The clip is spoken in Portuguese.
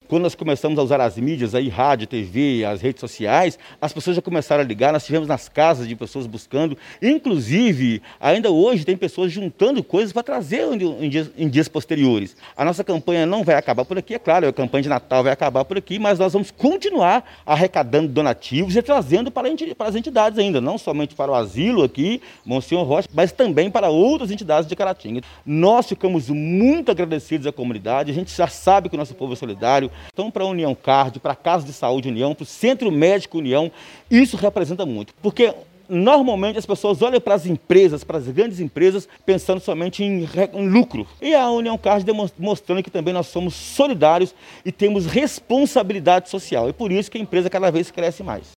Quando nós começamos a usar as mídias, aí, rádio, TV, as redes sociais, as pessoas já começaram a ligar, nós estivemos nas casas de pessoas buscando, inclusive, ainda hoje tem pessoas juntando coisas para trazer em dias posteriores. A nossa campanha não vai acabar por aqui, é claro, a campanha de Natal vai acabar por aqui, mas nós vamos continuar arrecadando donativos e trazendo para as entidades ainda, não somente para o asilo aqui, Monsenhor Rocha, mas também para outras entidades de Caratinga. Nós ficamos muito agradecidos à comunidade, a gente já sabe que o nosso povo é solidário. Então, para a União Card, para a Casa de Saúde União, para o Centro Médico União, isso representa muito. Porque normalmente as pessoas olham para as empresas, para as grandes empresas, pensando somente em lucro. E a União Card mostrando que também nós somos solidários e temos responsabilidade social. E por isso que a empresa cada vez cresce mais.